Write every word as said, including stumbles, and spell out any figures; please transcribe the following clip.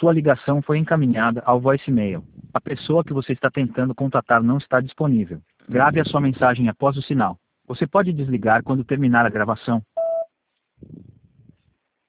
Sua ligação foi encaminhada ao voicemail. A pessoa que você está tentando contatar não está disponível. Grave a sua mensagem após o sinal. Você pode desligar quando terminar a gravação.